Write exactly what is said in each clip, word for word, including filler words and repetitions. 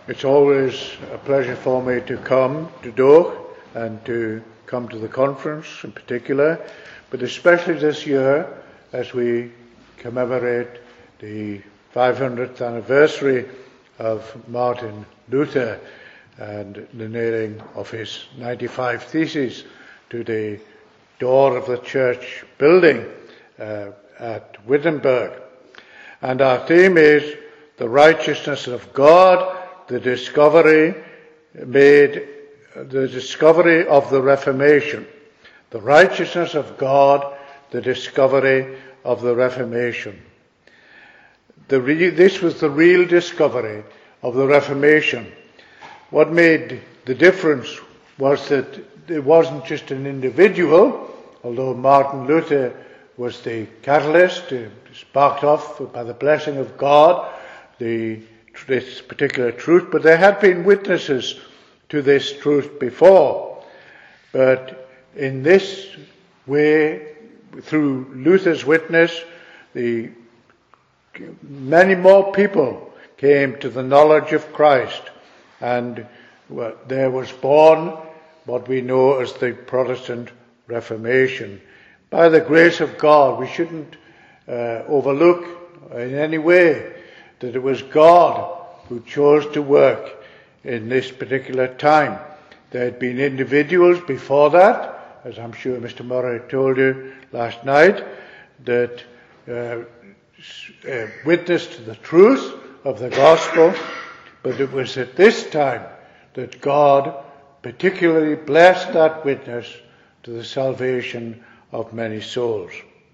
It's always a pleasure for me to come to Doch and to come to the conference in particular, but especially this year as we commemorate the five hundredth anniversary of Martin Luther and the nailing of his ninety-five Theses to the door of the church building uh, at Wittenberg. And our theme is the righteousness of God, the discovery made, the discovery of the Reformation. The righteousness of God, the discovery of the Reformation. The re- this was the real discovery of the Reformation. What made the difference was that it wasn't just an individual, although Martin Luther was the catalyst, uh, sparked off by the blessing of God, the this particular truth, but there had been witnesses to this truth before. But in this way, through Luther's witness, the many more people came to the knowledge of Christ, and well, there was born what we know as the Protestant Reformation. By the grace of God, we shouldn't uh, overlook in any way that it was God who chose to work in this particular time. There had been individuals before that, as I'm sure Mister Murray told you last night, that uh, uh, witnessed the truth of the gospel, but it was at this time that God particularly blessed that witness to the salvation of many souls.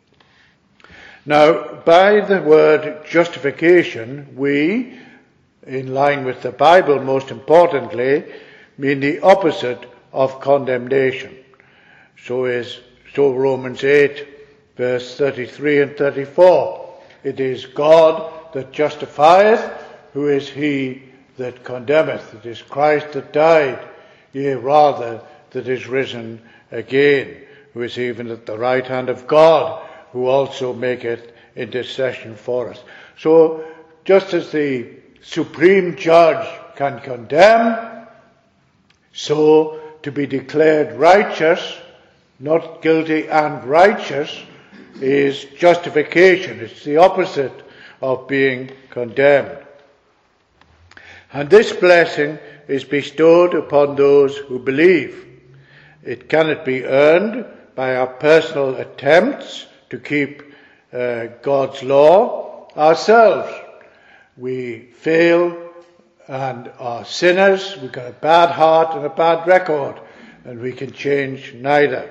Now, by the word justification, we, in line with the Bible most importantly, mean the opposite of condemnation. So is so Romans eight, verse thirty-three and thirty-four. It is God that justifieth, who is he that condemneth? It is Christ that died, yea, rather, that is risen again, who is even at the right hand of God, who also maketh intercession for us. So, just as the supreme judge can condemn, so to be declared righteous, not guilty and righteous, is justification. It's the opposite of being condemned. And this blessing is bestowed upon those who believe. It cannot be earned by our personal attempts to keep uh, God's law ourselves. We fail and are sinners. We've got a bad heart and a bad record, and we can change neither.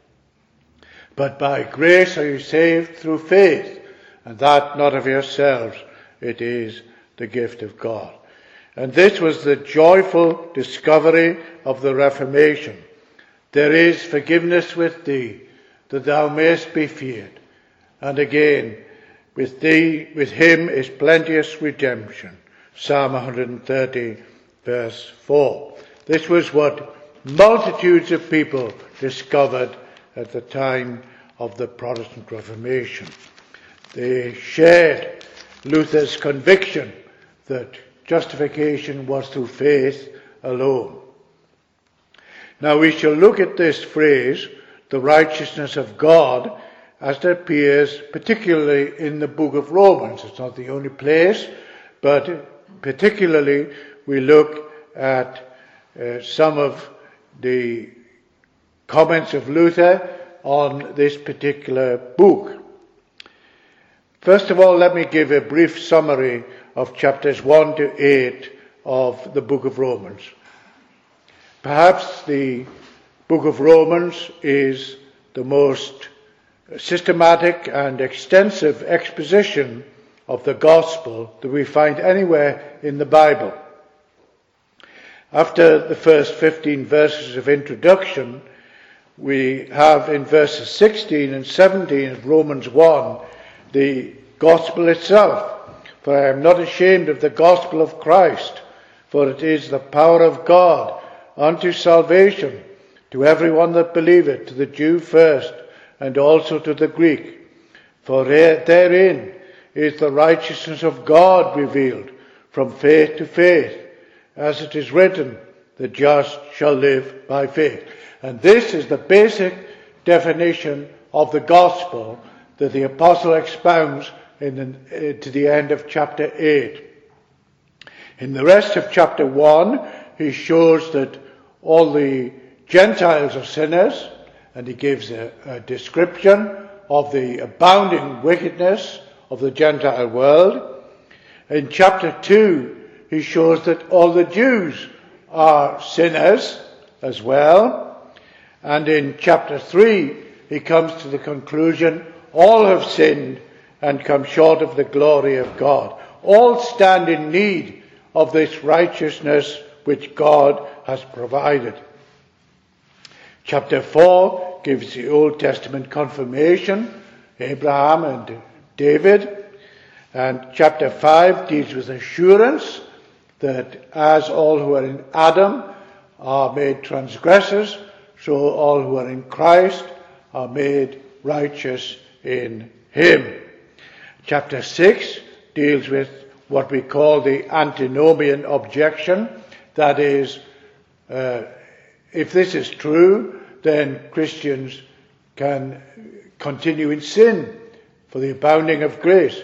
But by grace are you saved through faith, and that not of yourselves. It is the gift of God. And this was the joyful discovery of the Reformation. There is forgiveness with thee, that thou mayest be feared. And again, with thee, with him is plenteous redemption. Psalm one thirty, verse four. This was what multitudes of people discovered at the time of the Protestant Reformation. They shared Luther's conviction that justification was through faith alone. Now we shall look at this phrase, the righteousness of God, as it appears particularly in the book of Romans. It's not the only place, but particularly we look at uh, some of the comments of Luther on this particular book. First of all, let me give a brief summary of chapters one to eight of the book of Romans. Perhaps the book of Romans is the most systematic and extensive exposition of the gospel that we find anywhere in the Bible. After the first fifteen verses of introduction, we have in verses sixteen and seventeen of Romans one the gospel itself. For I am not ashamed of the gospel of Christ, for it is the power of God unto salvation to everyone that believeth, to the Jew first, and also to the Greek. For therein is the righteousness of God revealed from faith to faith. as it is written, the just shall live by faith. And this is the basic definition of the gospel that the apostle expounds in the, uh, to the end of chapter eight. In the rest of chapter one, he shows that all the Gentiles are sinners, and he gives a, a description of the abounding wickedness of the Gentile world. In chapter two, he shows that all the Jews are sinners as well. And in chapter three, he comes to the conclusion, all have sinned and come short of the glory of God. All stand in need of this righteousness which God has provided. Chapter four gives the Old Testament confirmation, Abraham and David. And chapter five deals with assurance that as all who are in Adam are made transgressors, so all who are in Christ are made righteous in him. Chapter six deals with what we call the antinomian objection. That is, uh, if this is true, then Christians can continue in sin for the abounding of grace.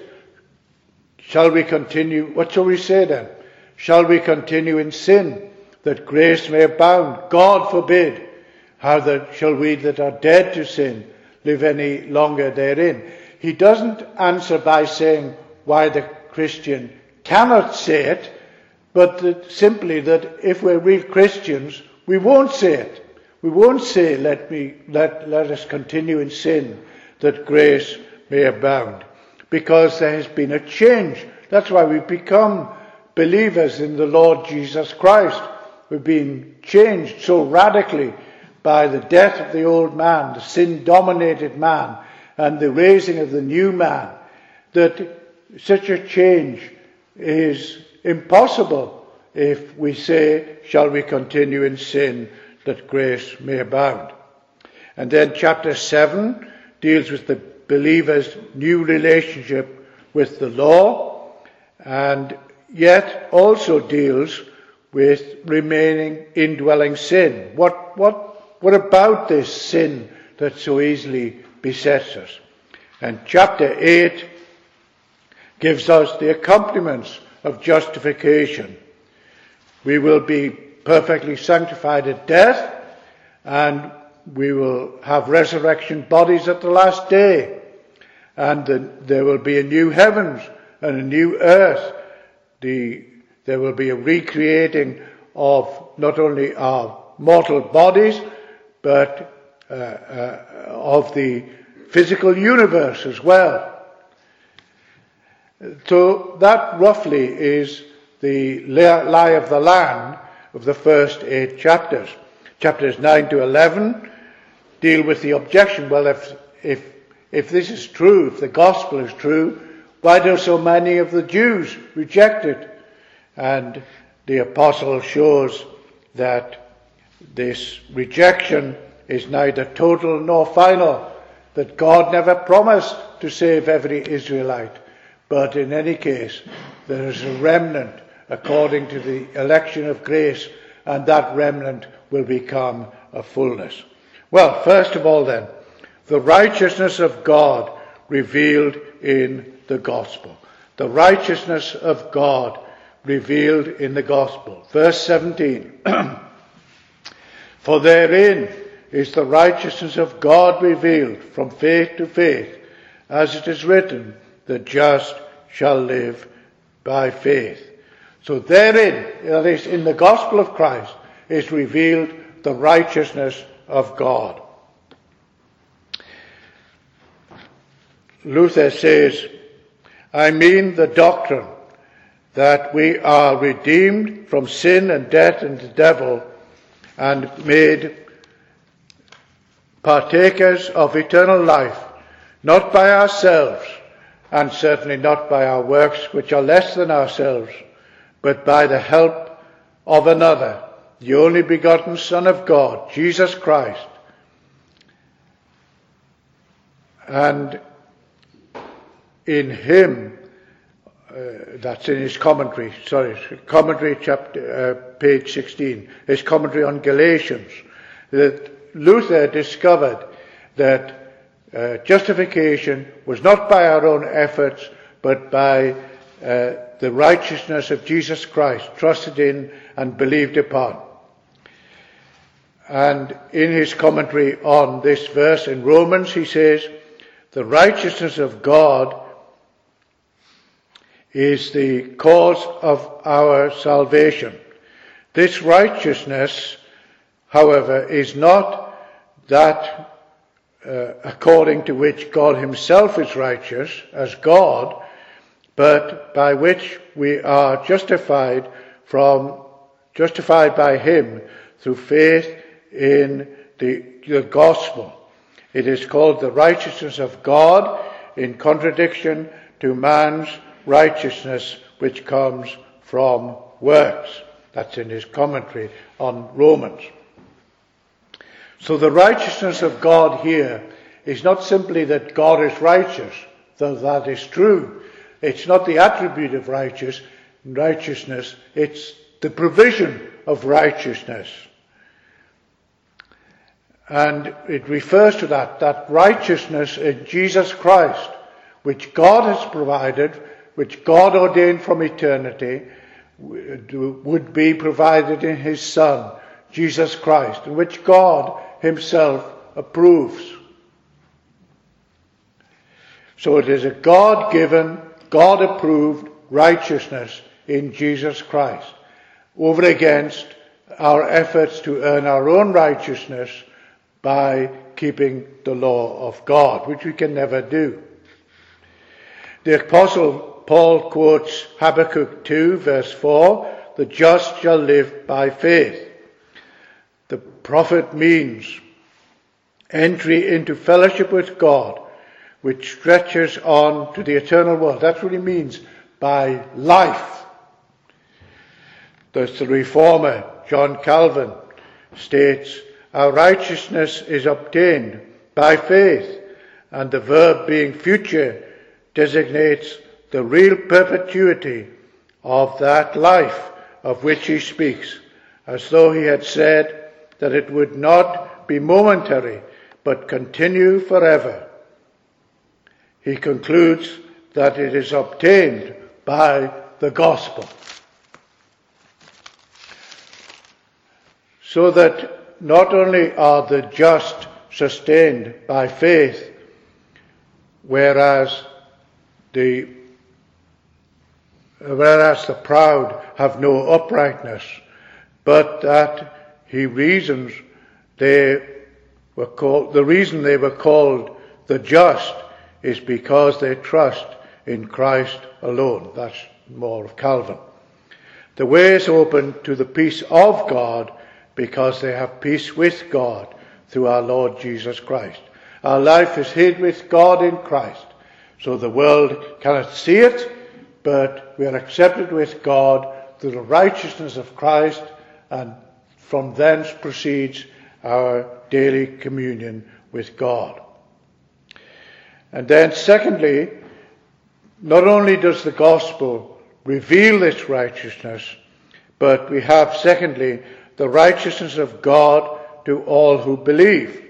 Shall we continue? What shall we say then? Shall we continue in sin that grace may abound? God forbid. How that shall we that are dead to sin live any longer therein? He doesn't answer by saying why the Christian cannot say it, but that simply that if we're real Christians, we won't say it. We won't say, let me, let, let us continue in sin that grace may abound. Because there has been a change. That's why we've become believers in the Lord Jesus Christ. We've been changed so radically by the death of the old man, the sin-dominated man, and the raising of the new man, that such a change is impossible if we say, shall we continue in sin that grace may abound. And then chapter seven deals with the believer's new relationship with the law, and yet also deals with remaining indwelling sin. What, what, what about this sin that so easily besets us? And chapter eight gives us the accompaniments of justification. We will be perfectly sanctified at death, and we will have resurrection bodies at the last day, and the, there will be a new heavens and a new earth. The, there will be a recreating of not only our mortal bodies, but uh, uh, of the physical universe as well. So that roughly is the lie of the land of the first eight chapters. Chapters nine to eleven deal with the objection. Well, if, if, if this is true, if the gospel is true, why do so many of the Jews reject it? And the apostle shows that this rejection is neither total nor final, that God never promised to save every Israelite. But in any case, there is a remnant according to the election of grace, and that remnant will become a fullness. Well, first of all then, the righteousness of God revealed in the gospel. The righteousness of God revealed in the gospel. Verse seventeen. For therein is the righteousness of God revealed from faith to faith, as it is written, the just shall live by faith. So therein, that is, in the gospel of Christ, is revealed the righteousness of God. Luther says, I mean the doctrine that we are redeemed from sin and death and the devil and made partakers of eternal life, not by ourselves, and certainly not by our works which are less than ourselves, but by the help of another, the only begotten Son of God, Jesus Christ. And in him uh, that's in his commentary, sorry, commentary chapter, uh, page sixteen, his commentary on Galatians, that Luther discovered that uh, justification was not by our own efforts, but by uh, the righteousness of Jesus Christ, trusted in and believed upon. And in his commentary on this verse in Romans, he says, the righteousness of God is the cause of our salvation. This righteousness, however, is not that uh, according to which God himself is righteous as God, but by which we are justified from justified by him through faith in the, the gospel. It is called the righteousness of God in contradiction to man's righteousness which comes from works. That's in his commentary on Romans. So the righteousness of God here is not simply that God is righteous, though that is true. It's not the attribute of righteous, righteousness, it's the provision of righteousness. And it refers to that, that righteousness in Jesus Christ, which God has provided, which God ordained from eternity, would be provided in his Son, Jesus Christ, and which God himself approves. So it is a God-given, God-approved righteousness in Jesus Christ, over against our efforts to earn our own righteousness by keeping the law of God, which we can never do. The Apostle Paul quotes Habakkuk two, verse four, the just shall live by faith. The prophet means entry into fellowship with God, which stretches on to the eternal world. That's what he means by life. Thus the reformer, John Calvin, states, our righteousness is obtained by faith, and the verb being future designates the real perpetuity of that life of which he speaks, as though he had said that it would not be momentary, but continue forever. He concludes that it is obtained by the gospel. So that not only are the just sustained by faith, whereas the whereas the proud have no uprightness, but that he reasons they were called, the reason they were called the just is because they trust in Christ alone. That's more of Calvin. The way is open to the peace of God because they have peace with God through our Lord Jesus Christ. Our life is hid with God in Christ, so the world cannot see it, but we are accepted with God through the righteousness of Christ, and from thence proceeds our daily communion with God. And then secondly, not only does the gospel reveal this righteousness, but we have secondly the righteousness of God to all who believe.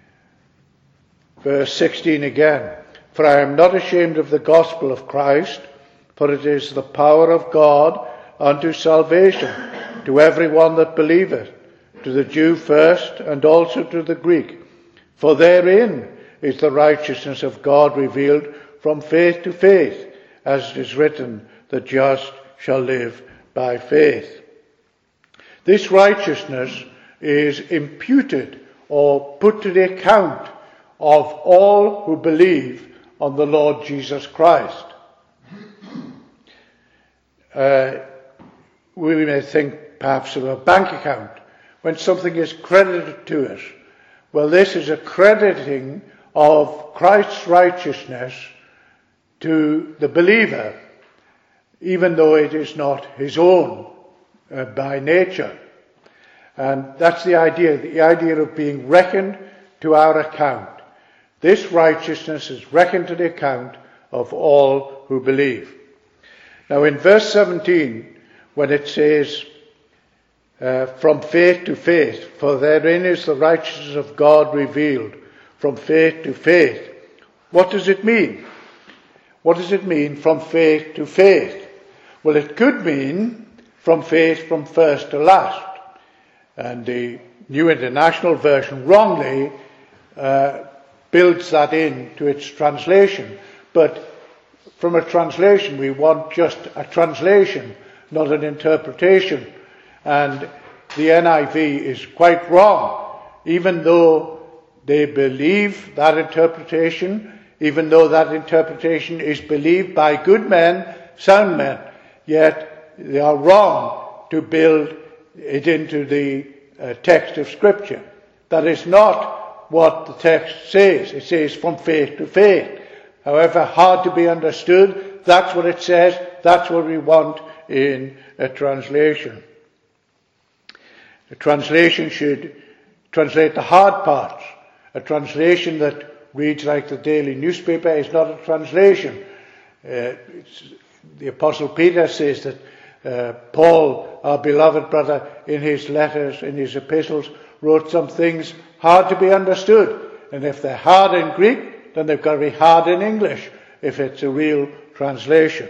Verse sixteen again, for I am not ashamed of the gospel of Christ, for it is the power of God unto salvation to everyone that believeth, to the Jew first and also to the Greek. For therein is the righteousness of God revealed from faith to faith, as it is written, the just shall live by faith. This righteousness is imputed or put to the account of all who believe on the Lord Jesus Christ. Uh, we may think perhaps of a bank account when something is credited to us. Well, this is a crediting of Christ's righteousness to the believer, even though it is not his own uh, by nature. And that's the idea, the idea of being reckoned to our account. This righteousness is reckoned to the account of all who believe. Now in verse seventeen, when it says, uh, from faith to faith, for therein is the righteousness of God revealed, from faith to faith. What does it mean? What does it mean from faith to faith? Well, it could mean from faith from first to last. And the New International Version wrongly uh, builds that into its translation. But from a translation, we want just a translation, not an interpretation. And the N I V is quite wrong, even though they believe that interpretation, even though that interpretation is believed by good men, sound men, yet they are wrong to build it into the uh, text of Scripture. That is not what the text says. It says from faith to faith. However hard to be understood, that's what it says. That's what we want in a translation. The translation should translate the hard parts. A translation that reads like the daily newspaper is not a translation. Uh, the Apostle Peter says that uh, Paul, our beloved brother, in his letters, in his epistles, wrote some things hard to be understood. And if they're hard in Greek, then they've got to be hard in English, if it's a real translation.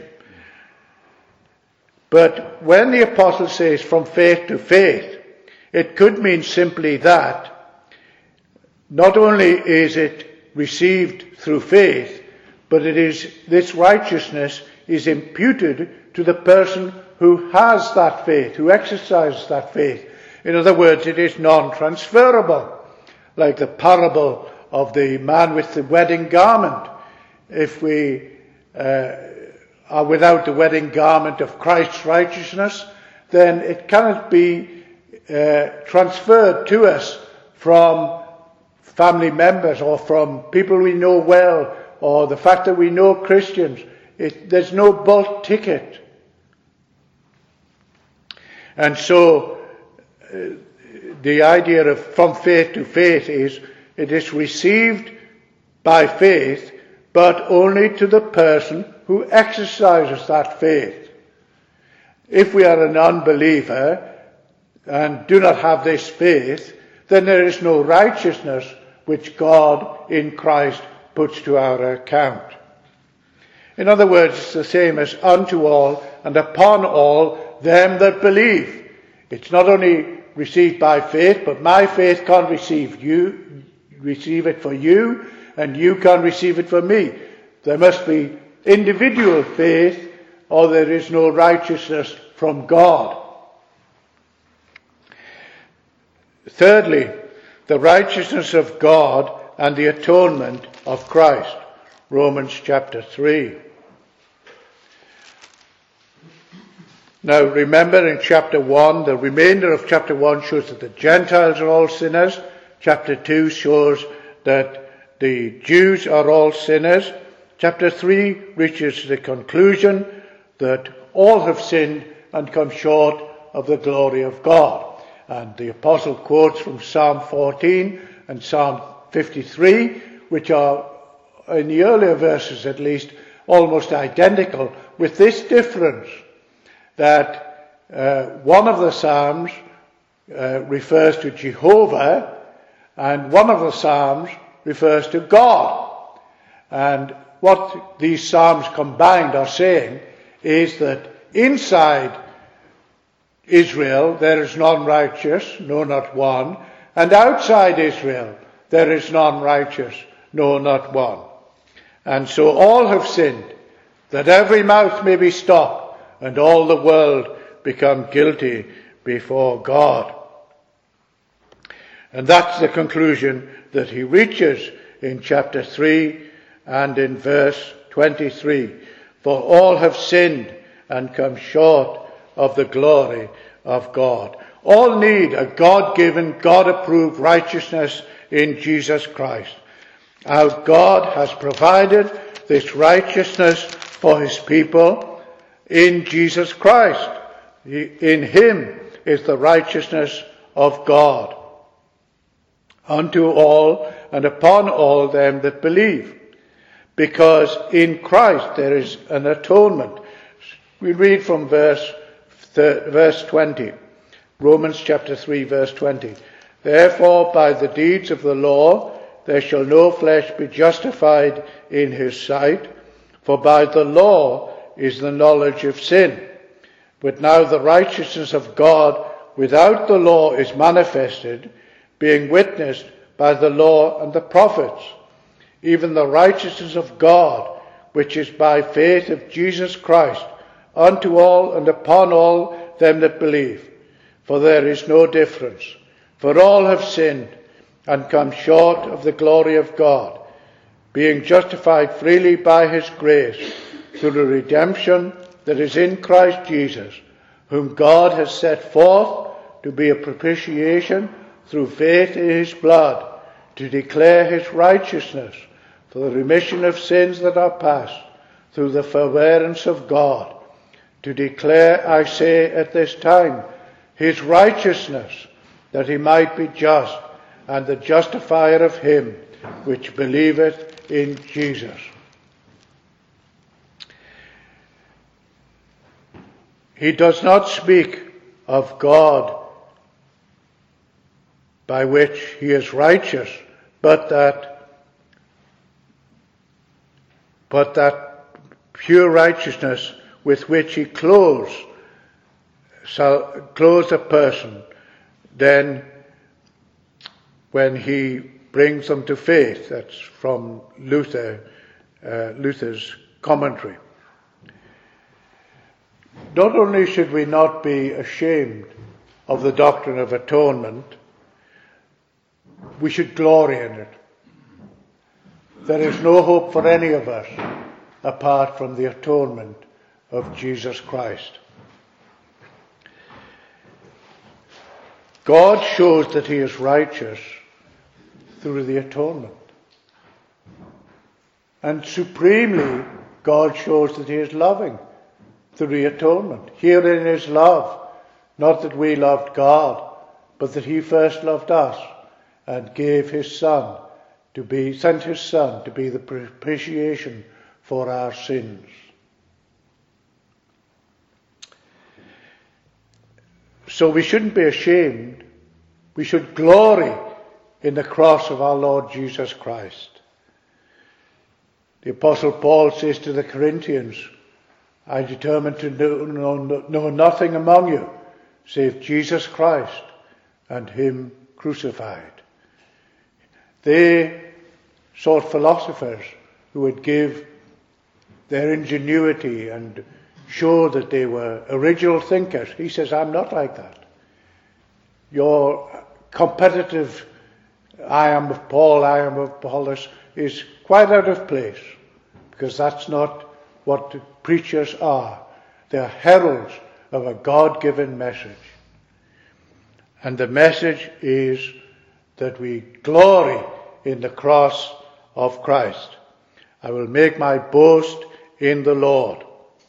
But when the Apostle says from faith to faith, it could mean simply that not only is it received through faith, but it is, this righteousness is imputed to the person who has that faith, who exercises that faith. In other words, it is non-transferable, like the parable of the man with the wedding garment. If we uh, are without the wedding garment of Christ's righteousness, then it cannot be uh, transferred to us from family members or from people we know well, or the fact that we know Christians. It, there's no bulk ticket. And so uh, the idea of from faith to faith is it is received by faith, but only to the person who exercises that faith. If we are an unbeliever and do not have this faith, then there is no righteousness which God in Christ puts to our account. In other words, it's the same as unto all and upon all them that believe. It's not only received by faith, but my faith can't receive you, receive it for you, and you can't receive it for me. There must be individual faith, or there is no righteousness from God. Thirdly, the righteousness of God and the atonement of Christ. Romans chapter three. Now remember, in chapter one, the remainder of chapter one shows that the Gentiles are all sinners. Chapter two shows that the Jews are all sinners. Chapter three reaches the conclusion that all have sinned and come short of the glory of God. And the apostle quotes from Psalm fourteen and Psalm fifty-three, which are, in the earlier verses at least, almost identical, with this difference, that uh, one of the Psalms uh, refers to Jehovah, and one of the Psalms refers to God. And what these Psalms combined are saying is that inside Israel there is none righteous, no, not one, and outside Israel there is none righteous, no, not one. And so all have sinned, that every mouth may be stopped, and all the world become guilty before God. And that's the conclusion that he reaches in chapter three and in verse twenty-three. For all have sinned and come short of the glory of God. All need a God-given, God-approved righteousness in Jesus Christ. Our God has provided this righteousness for his people in Jesus Christ. In him is the righteousness of God unto all and upon all them that believe. Because in Christ there is an atonement. We read from verse, verse twenty, Romans chapter three, verse twenty. Therefore, by the deeds of the law, there shall no flesh be justified in his sight, for by the law is the knowledge of sin. But now the righteousness of God without the law is manifested, being witnessed by the law and the prophets, even the righteousness of God, which is by faith of Jesus Christ, unto all and upon all them that believe. For there is no difference. For all have sinned and come short of the glory of God, being justified freely by his grace through the redemption that is in Christ Jesus, whom God has set forth to be a propitiation through faith in his blood, to declare his righteousness for the remission of sins that are past, through the forbearance of God, to declare, I say at this time, his righteousness, that he might be just, and the justifier of him which believeth in Jesus. He does not speak of God by which he is righteous, but that, but that pure righteousness with which he clothes, clothes a person, then when he brings them to faith. That's from Luther, uh, Luther's commentary. Not only should we not be ashamed of the doctrine of atonement, we should glory in it. There is no hope for any of us apart from the atonement of Jesus Christ. God shows that he is righteous through the atonement. And supremely, God shows that he is loving through the atonement. Herein is love, not that we loved God, but that he first loved us and gave his Son to be, sent his Son to be the propitiation for our sins. So we shouldn't be ashamed. We should glory in the cross of our Lord Jesus Christ. The Apostle Paul says to the Corinthians, I determined to know, know, know nothing among you save Jesus Christ and him crucified. They sought philosophers who would give their ingenuity and show that they were original thinkers. He says, I'm not like that. Your competitive, I am of Paul, I am of Apollos, is quite out of place, because that's not what preachers are. They're heralds of a God-given message. And the message is that we glory in the cross of Christ. I will make my boast in the Lord.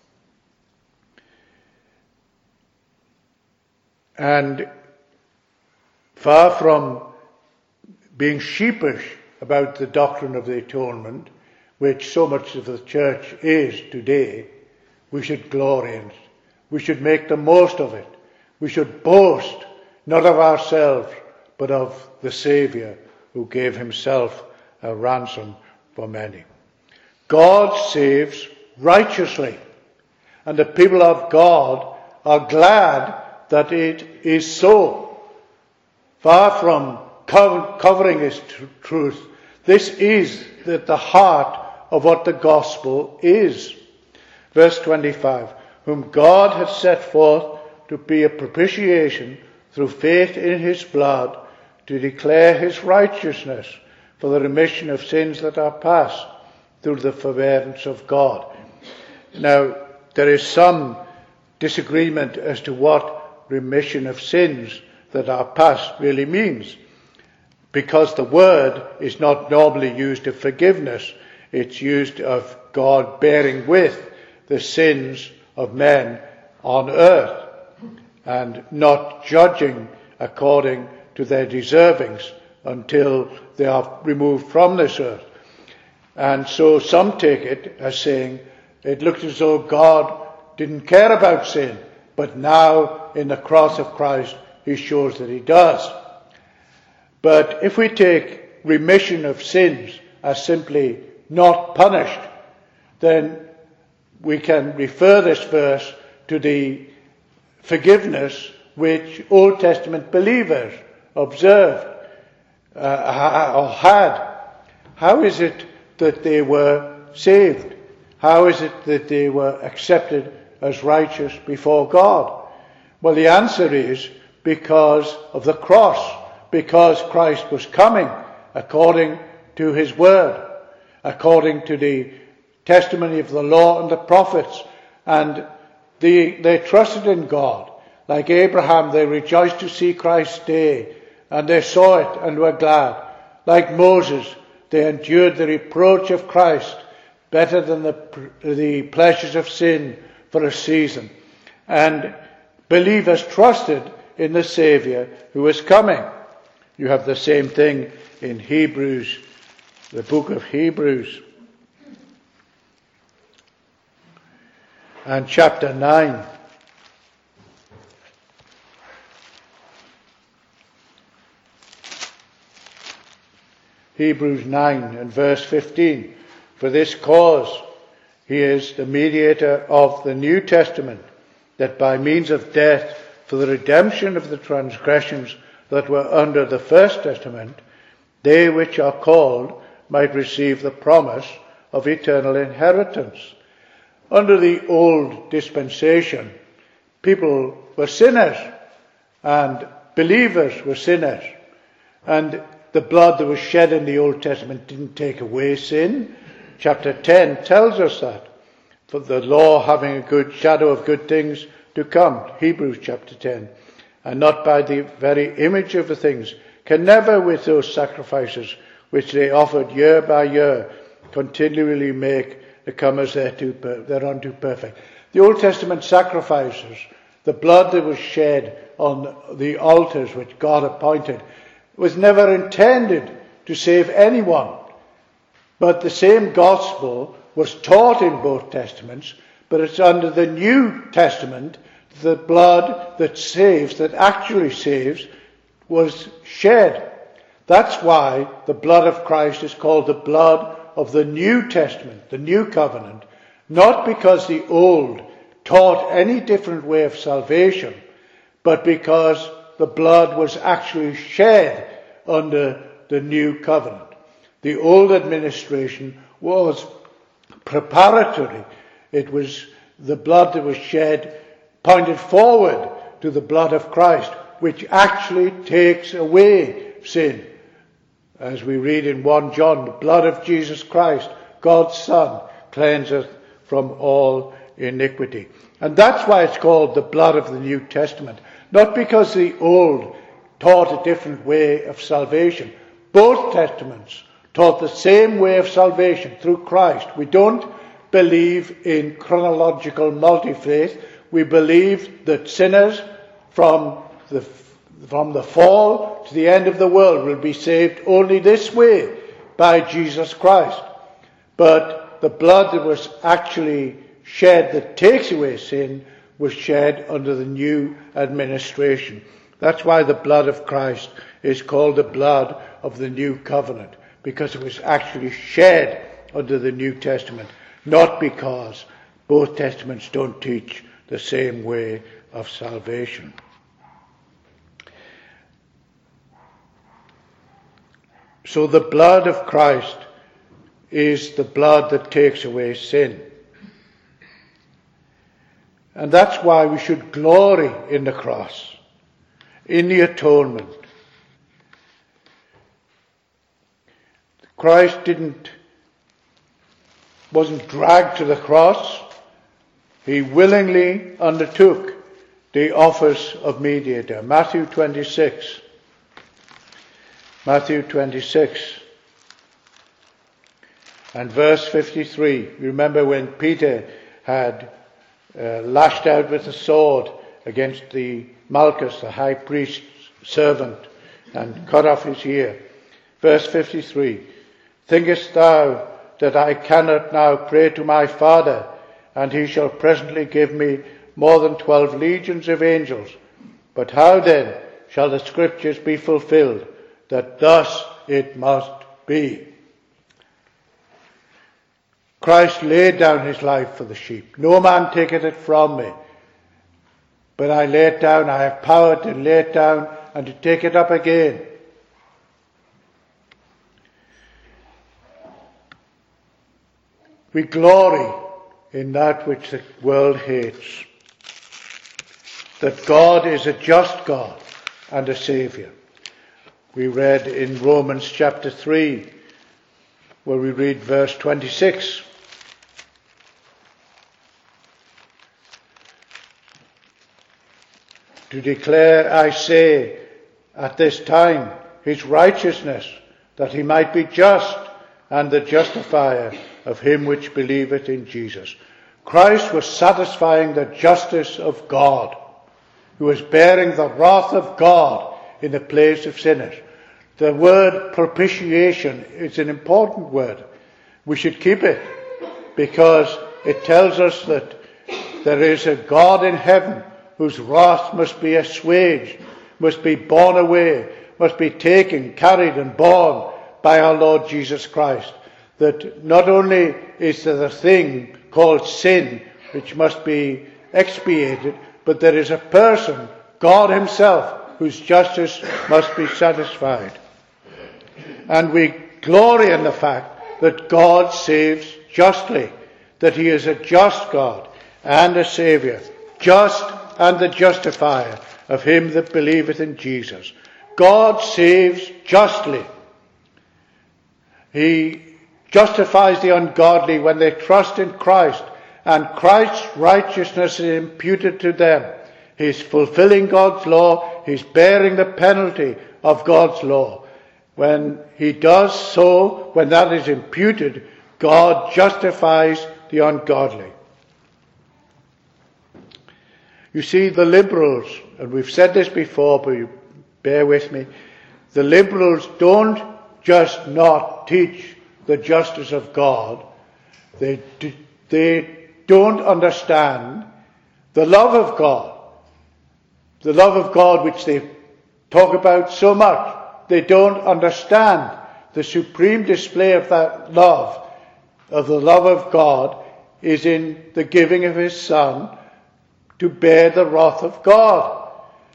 And far from being sheepish about the doctrine of the atonement, which so much of the church is today, we should glory in it. We should make the most of it. We should boast not of ourselves, but of the Saviour who gave himself a ransom for many. God saves righteously, and the people of God are glad that it is so. Far from covering his tr- truth, this is at the heart of what the gospel is. Verse twenty-five, whom God hath set forth to be a propitiation through faith in his blood, to declare his righteousness for the remission of sins that are past, through the forbearance of God. Now, there is some disagreement as to what remission of sins that are past really means, because the word is not normally used of forgiveness. It's used of God bearing with the sins of men on earth and not judging according to their deservings until they are removed from this earth. And so some take it as saying it looked as though God didn't care about sin, but now in the cross of Christ he shows that he does. But if we take remission of sins as simply not punished, then we can refer this verse to the forgiveness which Old Testament believers observed uh, or had. How is it that they were saved? How is it that they were accepted as righteous before God? Well, the answer is because of the cross, because Christ was coming according to his word, according to the testimony of the law and the prophets, and the, they trusted in God. Like Abraham, they rejoiced to see Christ's day, and they saw it and were glad. Like Moses, they endured the reproach of Christ better than the, the pleasures of sin for a season. And believers trusted in the Saviour who was coming. You have the same thing in Hebrews, the book of Hebrews. And chapter nine. Hebrews nine and verse fifteen. For this cause he is the mediator of the New Testament, that by means of death for the redemption of the transgressions that were under the first testament, they which are called might receive the promise of eternal inheritance. Under the old dispensation, people were sinners, and believers were sinners. And the blood that was shed in the Old Testament didn't take away sin. Chapter ten tells us that. For the law having a good shadow of good things to come, Hebrews chapter ten, and not by the very image of the things, can never with those sacrifices which they offered year by year continually make the comers thereunto perfect. The Old Testament sacrifices, the blood that was shed on the altars which God appointed, was never intended to save anyone. But the same gospel was taught in both testaments, but it's under the New Testament the blood that saves, that actually saves, was shed. That's why the blood of Christ is called the blood of the New Testament, the New Covenant, not because the Old taught any different way of salvation, but because the blood was actually shed under the New Covenant. The old administration was preparatory. It was the blood that was shed pointed forward to the blood of Christ, which actually takes away sin. As we read in First John, the blood of Jesus Christ, God's Son, cleanseth from all iniquity. And that's why it's called the blood of the New Testament. Not because the old taught a different way of salvation. Both testaments taught the same way of salvation through Christ. We don't believe in chronological multi-faith. We believe that sinners from the, from the fall to the end of the world will be saved only this way, by Jesus Christ. But the blood that was actually shed that takes away sin was shed under the new administration. That's why the blood of Christ is called the blood of the new covenant, because it was actually shed under the New Testament, not because both testaments don't teach the same way of salvation. So the blood of Christ is the blood that takes away sin. And that's why we should glory in the cross, in the atonement. Christ didn't, wasn't dragged to the cross. He willingly undertook the office of mediator. Matthew twenty-six. Matthew twenty-six and verse fifty-three. You remember when Peter had uh, lashed out with a sword against the Malchus, the high priest's servant, and cut off his ear. Verse fifty-three. Thinkest thou that I cannot now pray to my Father, and he shall presently give me more than twelve legions of angels. But how then shall the scriptures be fulfilled, that thus it must be? Christ laid down his life for the sheep. No man taketh it from me. But I lay it down, I have power to lay it down and to take it up again. We glory in that which the world hates. That God is a just God and a Saviour. We read in Romans chapter three, where we read verse twenty-six. To declare, I say, at this time, his righteousness, that he might be just, and the justifier of him which believeth in Jesus. Christ was satisfying the justice of God, who was bearing the wrath of God in the place of sinners. The word propitiation is an important word. We should keep it, because it tells us that there is a God in heaven whose wrath must be assuaged, must be borne away, must be taken, carried and borne by our Lord Jesus Christ. That not only is there a thing called sin which must be expiated, but there is a person, God himself, whose justice must be satisfied. And we glory in the fact that God saves justly, that he is a just God and a Saviour, just and the justifier of him that believeth in Jesus. God saves justly. He justifies the ungodly when they trust in Christ, and Christ's righteousness is imputed to them. He's fulfilling God's law. He's bearing the penalty of God's law. When he does so, when that is imputed, God justifies the ungodly. You see, the liberals, and we've said this before, but you bear with me, the liberals don't just not teach the justice of God. They, do, they don't understand the love of God. The love of God which they talk about so much. They don't understand the supreme display of that love, of the love of God, is in the giving of his Son to bear the wrath of God.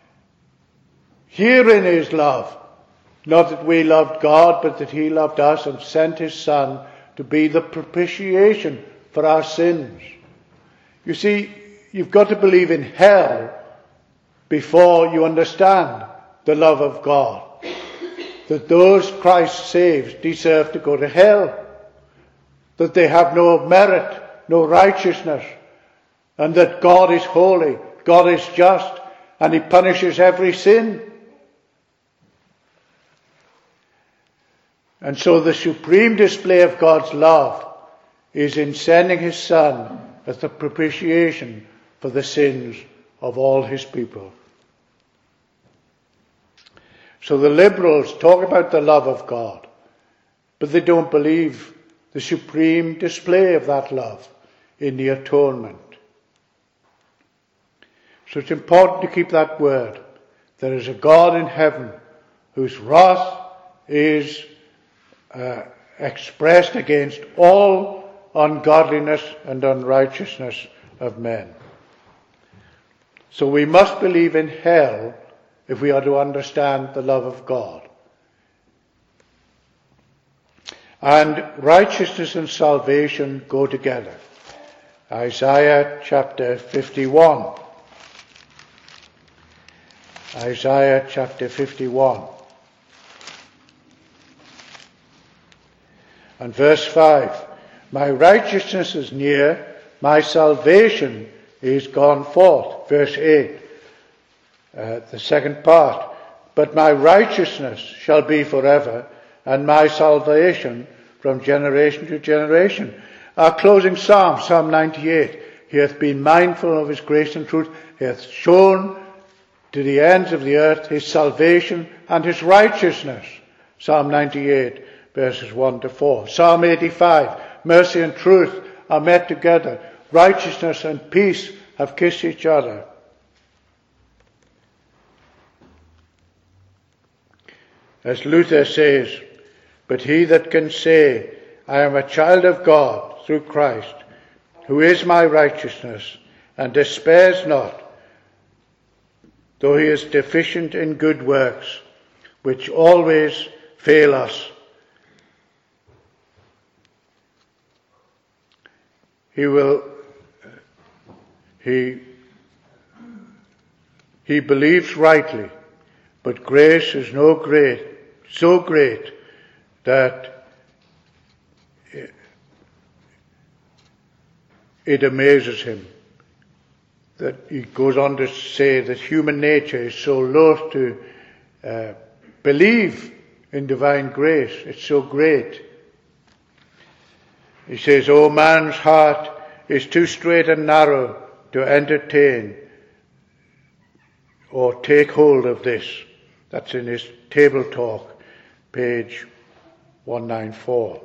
Herein is love. Not that we loved God, but that he loved us and sent his Son to be the propitiation for our sins. You see, you've got to believe in hell before you understand the love of God. That those Christ saves deserve to go to hell. That they have no merit, no righteousness. And that God is holy, God is just, and he punishes every sin. And so the supreme display of God's love is in sending his Son as the propitiation for the sins of all his people. So the liberals talk about the love of God, but they don't believe the supreme display of that love in the atonement. So it's important to keep that word. There is a God in heaven whose wrath is uh, expressed against all ungodliness and unrighteousness of men. So we must believe in hell if we are to understand the love of God. And righteousness and salvation go together. Isaiah chapter fifty-one. Isaiah chapter fifty-one. And verse five. My righteousness is near, my salvation is gone forth. Verse eight. Uh, the second part. But my righteousness shall be forever, and my salvation from generation to generation. Our closing psalm, Psalm ninety-eight. He hath been mindful of his grace and truth. He hath shown to the ends of the earth his salvation and his righteousness. Psalm ninety-eight, verses one to four. Psalm eighty-five. Mercy and truth are met together. righteousness and peace have kissed each other. As Luther says, but he that can say, I am a child of God through Christ, who is my righteousness, and despairs not, though he is deficient in good works, which always fail us. He will, he, he believes rightly, but grace is no great, so great that it amazes him. That he goes on to say that human nature is so loath to uh, believe in divine grace. It's so great. He says, O man's heart is too strait and narrow to entertain or take hold of this. That's in his Table Talk, page one ninety-four.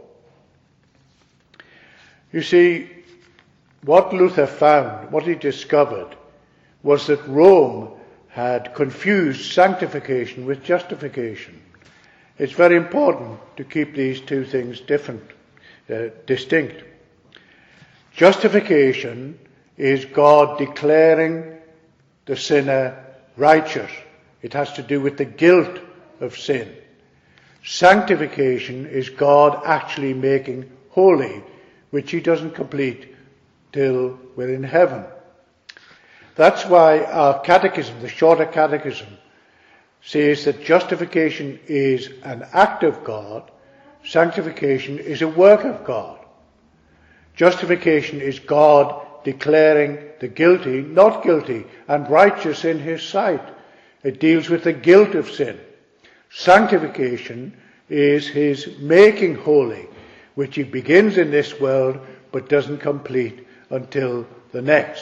You see, what Luther found, what he discovered, was that Rome had confused sanctification with justification. It's very important to keep these two things different, uh, distinct. Justification is God declaring the sinner righteous. It has to do with the guilt of sin. Sanctification is God actually making holy, which he doesn't complete till we're in heaven. That's why our catechism, the Shorter Catechism, says that justification is an act of God, sanctification is a work of God. Justification is God declaring the guilty not guilty and righteous in his sight. It deals with the guilt of sin. Sanctification is his making holy, which he begins in this world but doesn't complete until the next.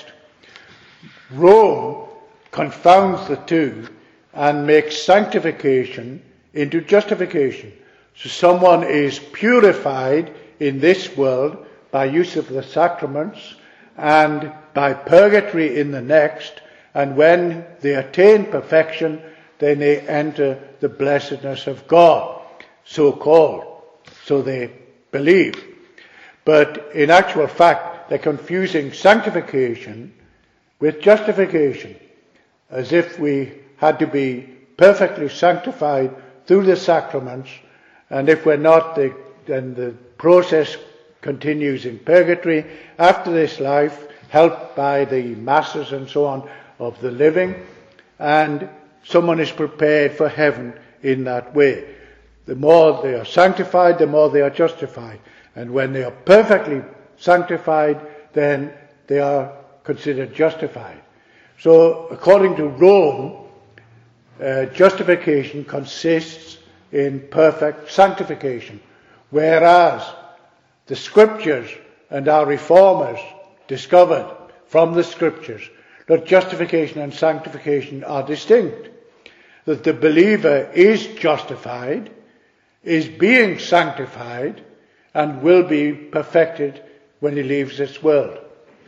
Rome confounds the two and makes sanctification into justification. So someone is purified in this world by use of the sacraments and by purgatory in the next, and when they attain perfection, then they enter the blessedness of God, so called. So they believe. But in actual fact, they're confusing sanctification with justification, as if we had to be perfectly sanctified through the sacraments, and if we're not, they, then the process continues in purgatory after this life, helped by the masses and so on of the living, and someone is prepared for heaven in that way. The more they are sanctified, the more they are justified. And when they are perfectly sanctified, then they are considered justified. So, according to Rome, uh, justification consists in perfect sanctification, whereas the Scriptures and our reformers discovered from the Scriptures that justification and sanctification are distinct, that the believer is justified, is being sanctified, and will be perfected when he leaves this world.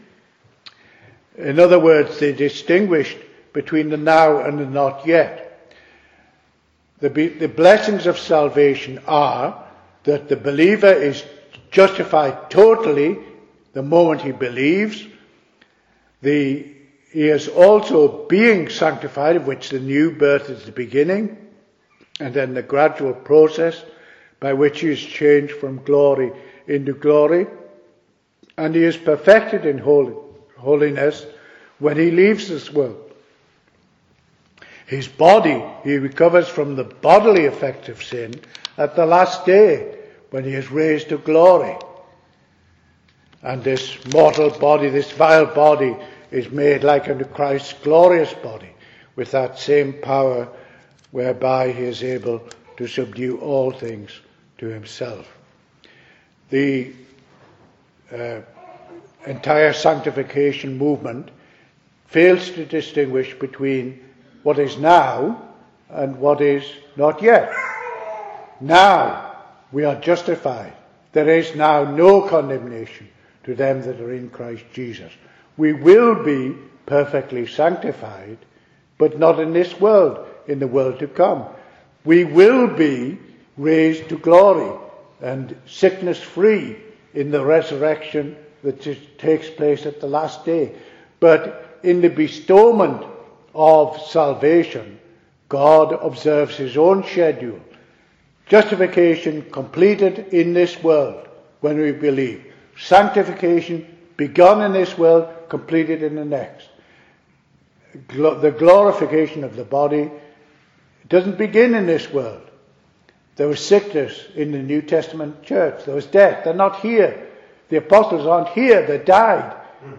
In other words, they distinguished between the now and the not yet. The, be- the blessings of salvation are that the believer is justified totally the moment he believes. The, he is also being sanctified, of which the new birth is the beginning, and then the gradual process by which he is changed from glory into glory, and he is perfected in holy, holiness when he leaves this world. His body, he recovers from the bodily effects of sin at the last day, when he is raised to glory. And this mortal body, this vile body, is made like unto Christ's glorious body, with that same power whereby he is able to subdue all things to himself. The uh, entire sanctification movement fails to distinguish between what is now and what is not yet. Now we are justified. There is now no condemnation to to them that are in Christ Jesus. We will be perfectly sanctified, but not in this world, in the world to come. We will be raised to glory and sickness free in the resurrection that takes place at the last day. But in the bestowment of salvation, God observes his own schedule. Justification completed in this world when we believe. Sanctification begun in this world, completed in the next. Glo- the glorification of the body doesn't begin in this world. There was sickness in the New Testament church. There was death. They're not here. The apostles aren't here. They died.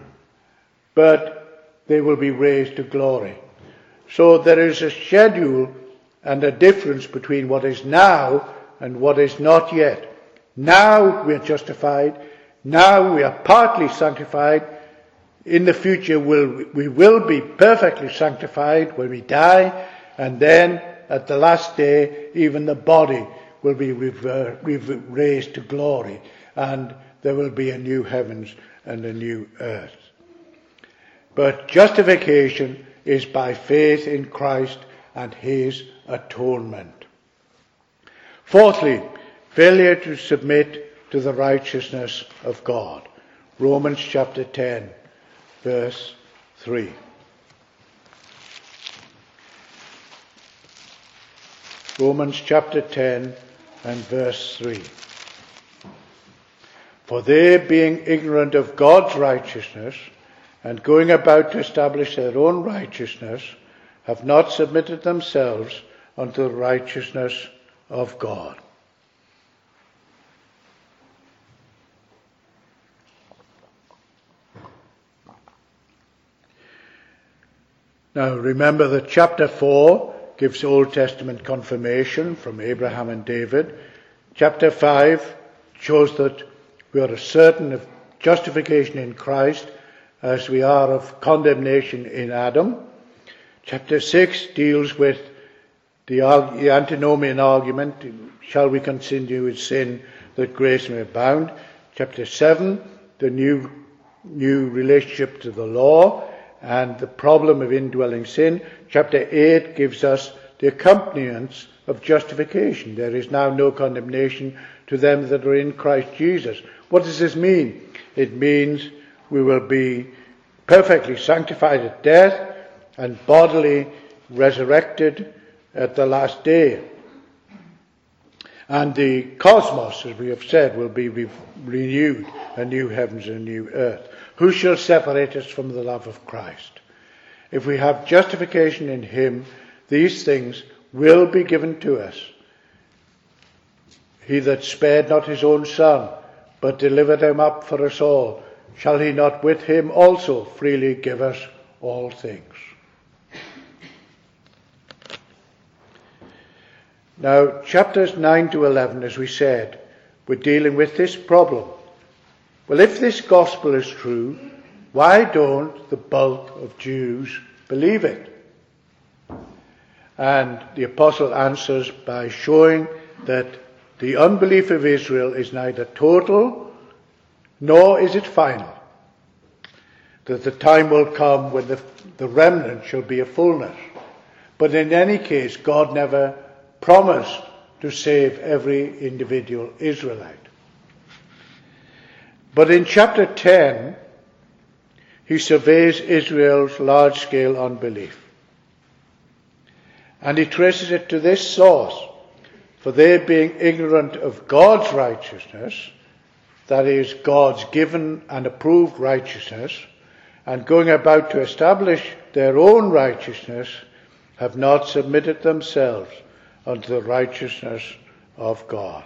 But they will be raised to glory. So there is a schedule and a difference between what is now and what is not yet. Now we are justified. Now we are partly sanctified. In the future we'll, we will be perfectly sanctified when we die. And then at the last day, even the body will be rever- rever- raised to glory. And there will be a new heavens and a new earth. But justification is by faith in Christ and his atonement. Fourthly, failure to submit to the righteousness of God. Romans chapter ten, verse three. Romans chapter ten and verse three. For they, being ignorant of God's righteousness, and going about to establish their own righteousness, have not submitted themselves unto the righteousness of God. Now remember that chapter four gives Old Testament confirmation from Abraham and David. Chapter five shows that we are certain of justification in Christ as we are of condemnation in Adam. Chapter six deals with the, the antinomian argument, shall we continue with sin that grace may abound? Chapter seven, the new, new relationship to the law and the problem of indwelling sin. Chapter eight gives us the accompaniments of justification. There is now no condemnation to them that are in Christ Jesus. What does this mean? It means we will be perfectly sanctified at death and bodily resurrected at the last day. And the cosmos, as we have said, will be re- renewed, a new heavens and a new earth. Who shall separate us from the love of Christ? If we have justification in him, these things will be given to us. He that spared not his own son, but delivered him up for us all, shall he not with him also freely give us all things? Now, chapters nine to eleven, as we said, we're dealing with this problem. Well, if this gospel is true, why don't the bulk of Jews believe it? And the apostle answers by showing that the unbelief of Israel is neither total nor is it final. That the time will come when the, the remnant shall be a fullness. But in any case, God never promised to save every individual Israelite. But in chapter ten, he surveys Israel's large-scale unbelief. And he traces it to this source. For they, being ignorant of God's righteousness, that is, God's given and approved righteousness, and going about to establish their own righteousness, have not submitted themselves unto the righteousness of God.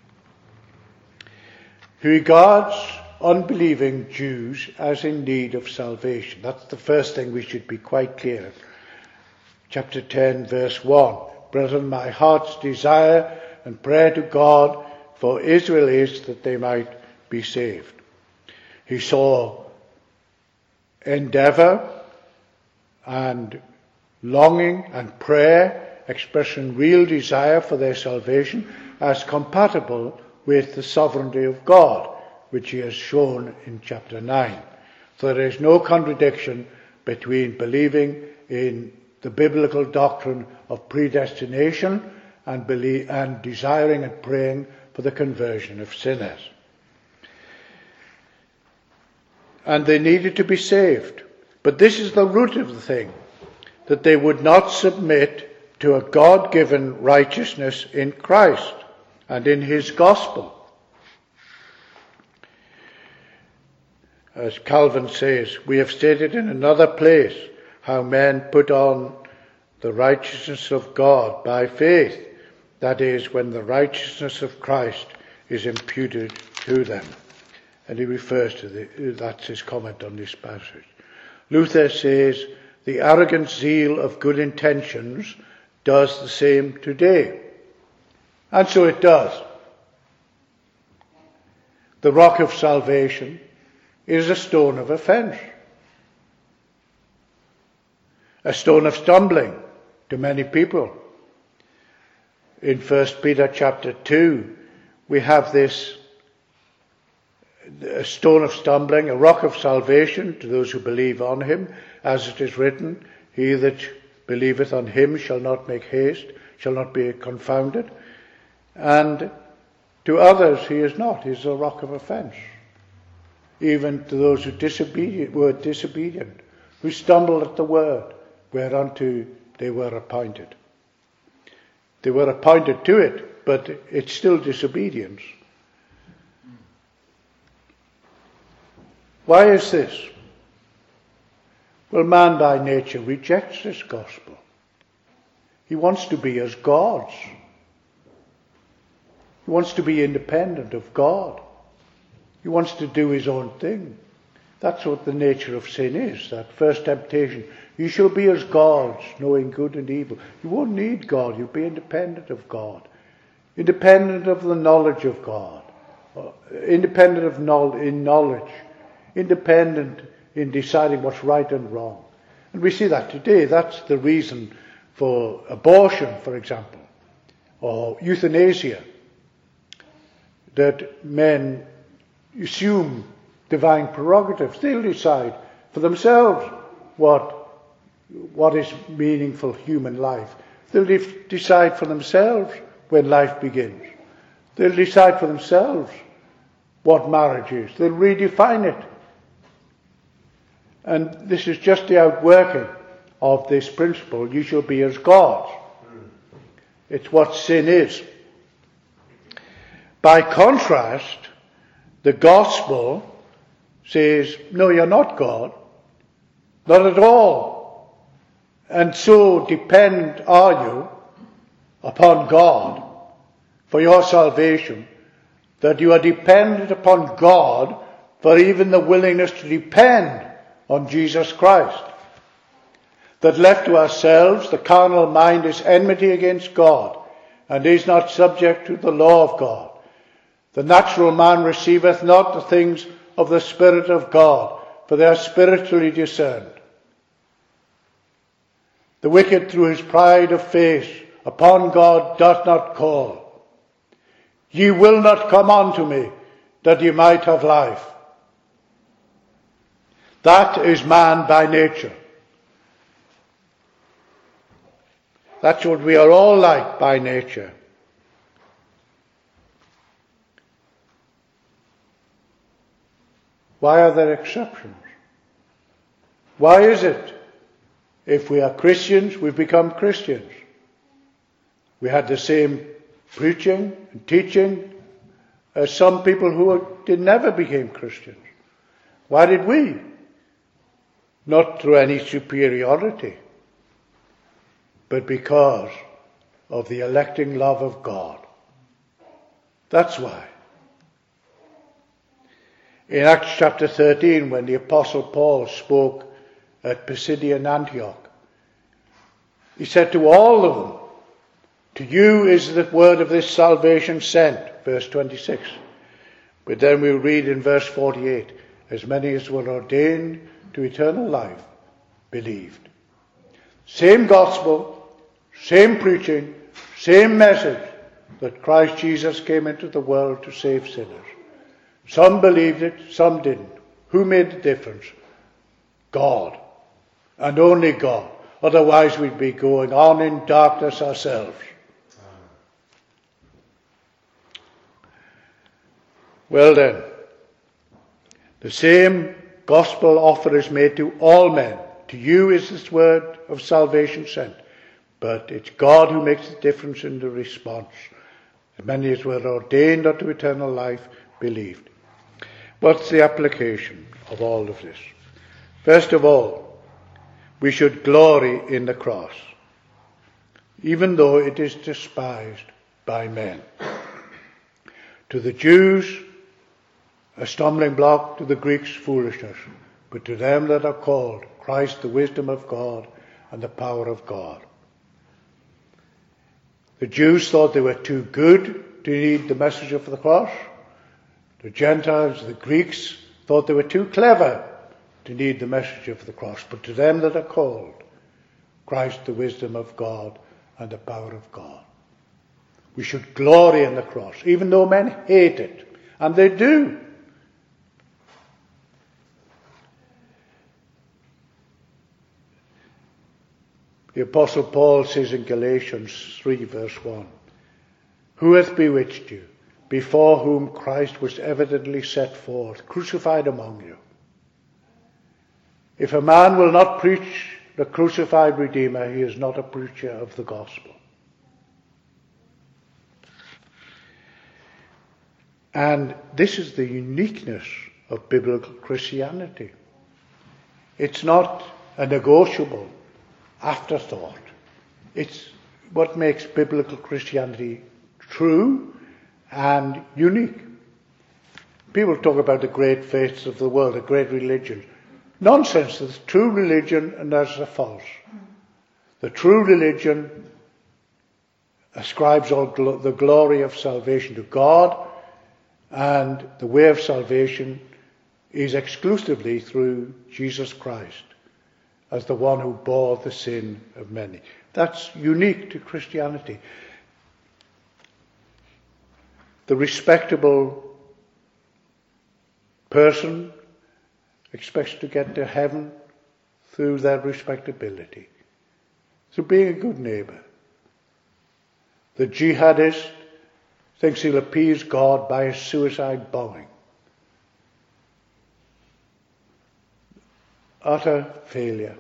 He regards unbelieving Jews as in need of salvation. That's the first thing we should be quite clear. Chapter ten, verse one. Brethren, my heart's desire and prayer to God for Israel is that they might be saved. He saw endeavor and longing and prayer, expressing real desire for their salvation as compatible with the sovereignty of God, which he has shown in chapter nine. So there is no contradiction between believing in the biblical doctrine of predestination and, believe, and desiring and praying for the conversion of sinners. And they needed to be saved. But this is the root of the thing, that they would not submit to a God-given righteousness in Christ and in his gospel. As Calvin says, we have stated in another place how men put on the righteousness of God by faith, that is, when the righteousness of Christ is imputed to them. And he refers to the, that's his comment on this passage. Luther says, the arrogant zeal of good intentions does the same today. And so it does. The rock of salvation is a stone of offense, a stone of stumbling to many people. In First Peter chapter two, we have this a stone of stumbling, a rock of salvation to those who believe on him, as it is written, he that believeth on him shall not make haste, shall not be confounded. And to others he is not, he is a rock of offense. Even to those who disobedient, were disobedient, who stumbled at the word, whereunto they were appointed. They were appointed to it, but it's still disobedience. Why is this? Well, man by nature rejects this gospel. He wants to be as God's. He wants to be independent of God. He wants to do his own thing. That's what the nature of sin is, that first temptation. You shall be as gods, knowing good and evil. You won't need God. You'll be independent of God. Independent of the knowledge of God. Independent of knowledge, in knowledge. Independent in deciding what's right and wrong. And we see that today. That's the reason for abortion, for example, or euthanasia, that men assume divine prerogatives. They'll decide for themselves what, what is meaningful human life. They'll de- decide for themselves when life begins. They'll decide for themselves what marriage is. They'll redefine it. And this is just the outworking of this principle, you shall be as gods. It's what sin is. By contrast, the gospel says, no, you're not God. Not at all. And so dependent are you upon God for your salvation, that you are dependent upon God for even the willingness to depend on Jesus Christ. That left to ourselves, the carnal mind is enmity against God, and is not subject to the law of God. The natural man receiveth not the things of the Spirit of God, for they are spiritually discerned. The wicked through his pride of face upon God doth not call. Ye will not come unto me, that ye might have life. That is man by nature. That's what we are all like by nature. Why are there exceptions? Why is it, if we are Christians, we've become Christians? We had the same preaching and teaching as some people who did never became Christians. Why did we? Not through any superiority, but because of the electing love of God. That's why. In Acts chapter thirteen, when the Apostle Paul spoke at Pisidian Antioch, he said to all of them, to you is the word of this salvation sent, verse twenty-six. But then we read in verse forty-eight, as many as were ordained to eternal life believed. Same gospel, same preaching, same message, that Christ Jesus came into the world to save sinners. Some believed it, some didn't. Who made the difference? God. And only God. Otherwise we'd be going on in darkness ourselves. Well then, the same gospel offer is made to all men. To you is this word of salvation sent. But it's God who makes the difference in the response. As many as were ordained unto eternal life believed. What's the application of all of this? First of all, we should glory in the cross, even though it is despised by men. To the Jews, a stumbling block, to the Greeks, foolishness. But to them that are called, Christ, the wisdom of God and the power of God. The Jews thought they were too good to need the message of the cross. The Gentiles, the Greeks, thought they were too clever to need the message of the cross. But to them that are called, Christ, the wisdom of God and the power of God. We should glory in the cross, even though men hate it. And they do. The Apostle Paul says in Galatians three verse one, who hath bewitched you, before whom Christ was evidently set forth, crucified among you? If a man will not preach the crucified Redeemer, he is not a preacher of the gospel. And this is the uniqueness of biblical Christianity. It's not a negotiable afterthought. It's what makes biblical Christianity true and unique. People talk about the great faiths of the world, the great religions. Nonsense. There's true religion and there's a false. The true religion ascribes all gl- the glory of salvation to God, and the way of salvation is exclusively through Jesus Christ as the one who bore the sin of many. That's unique to Christianity. The respectable person expects to get to heaven through their respectability, through being a good neighbour. The jihadist thinks he'll appease God by his suicide bombing. Utter failure.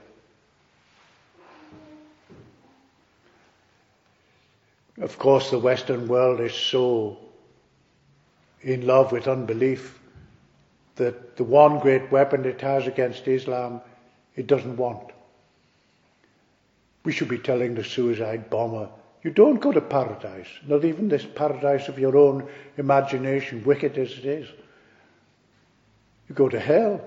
Of course, the Western world is so in love with unbelief that the one great weapon it has against Islam, it doesn't want. We should be telling the suicide bomber, you don't go to paradise, not even this paradise of your own imagination, wicked as it is. You go to hell.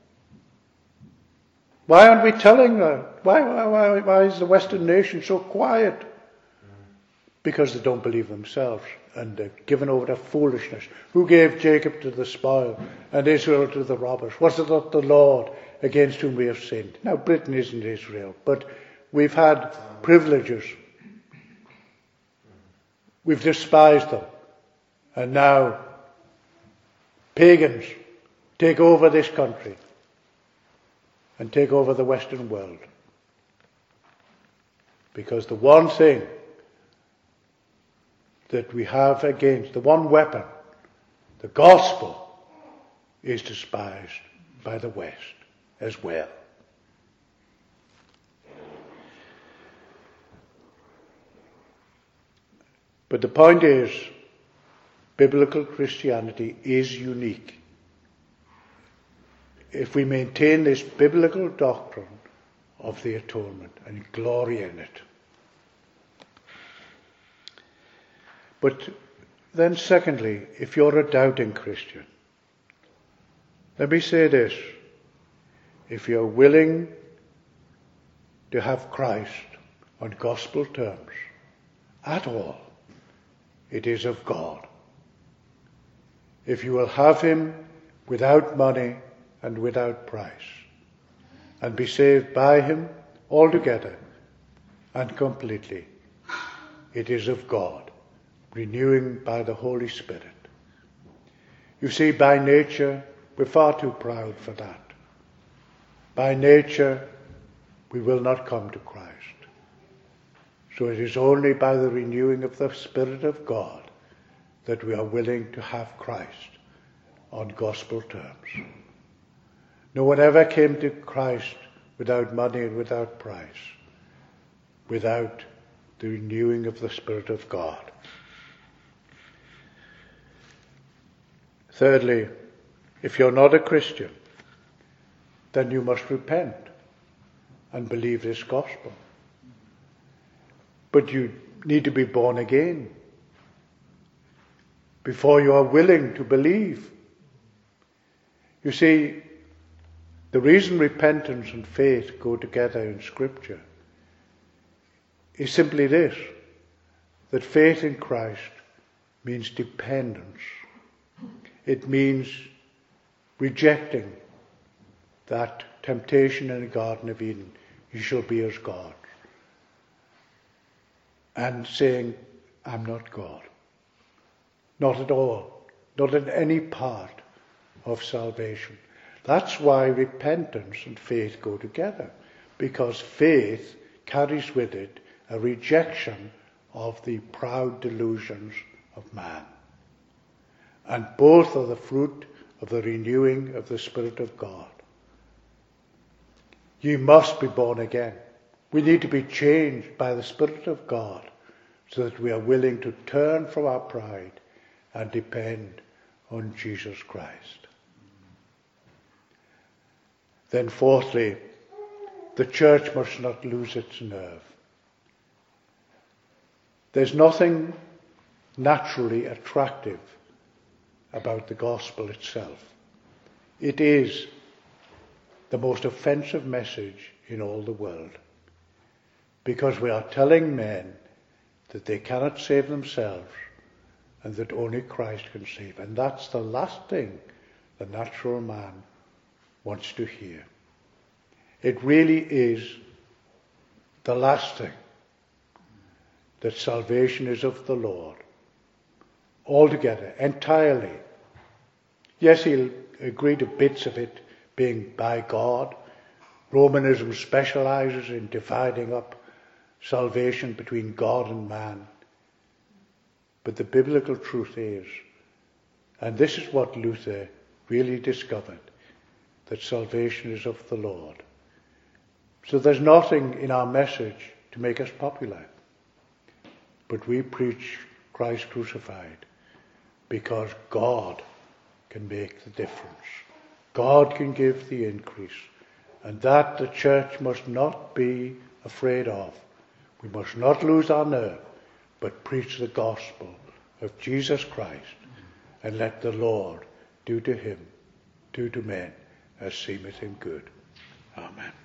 Why aren't we telling that? Why, why, why is the Western nation so quiet? Because they don't believe themselves and they're given over to foolishness. Who gave Jacob to the spoil and Israel to the robbers? Was it not the Lord against whom we have sinned? Now, Britain isn't Israel, but we've had privileges. We've despised them. And now pagans take over this country and take over the Western world. Because the one thing that we have against, the one weapon, the gospel, is despised by the West as well. But the point is, biblical Christianity is unique. If we maintain this biblical doctrine of the atonement and glory in it. But then secondly, if you're a doubting Christian, let me say this. If you're willing to have Christ on gospel terms at all, it is of God. If you will have him without money and without price, and be saved by him altogether and completely, it is of God, renewing by the Holy Spirit. You see, by nature, we're far too proud for that. By nature, we will not come to Christ. So it is only by the renewing of the Spirit of God that we are willing to have Christ on gospel terms. No one ever came to Christ without money and without price, without the renewing of the Spirit of God. Thirdly, if you're not a Christian, then you must repent and believe this gospel. But you need to be born again before you are willing to believe. You see, the reason repentance and faith go together in Scripture is simply this, that faith in Christ means dependence. It means rejecting that temptation in the Garden of Eden, you shall be as God, and saying, I'm not God. Not at all. Not in any part of salvation. That's why repentance and faith go together, because faith carries with it a rejection of the proud delusions of man. And both are the fruit of the renewing of the Spirit of God. You must be born again. We need to be changed by the Spirit of God so that we are willing to turn from our pride and depend on Jesus Christ. Then fourthly, the church must not lose its nerve. There's nothing naturally attractive about the gospel itself. It is the most offensive message in all the world, because we are telling men that they cannot save themselves and that only Christ can save. And that's the last thing the natural man wants to hear. It really is the last thing, that salvation is of the Lord, altogether, entirely. Yes, he'll agree to bits of it being by God. Romanism specializes in dividing up salvation between God and man. But the biblical truth is, and this is what Luther really discovered, that salvation is of the Lord. So there's nothing in our message to make us popular. But we preach Christ crucified because God can make the difference. God can give the increase. And that the church must not be afraid of. We must not lose our nerve, but preach the gospel of Jesus Christ, and let the Lord do to him, do to men, as seemeth him good. Amen.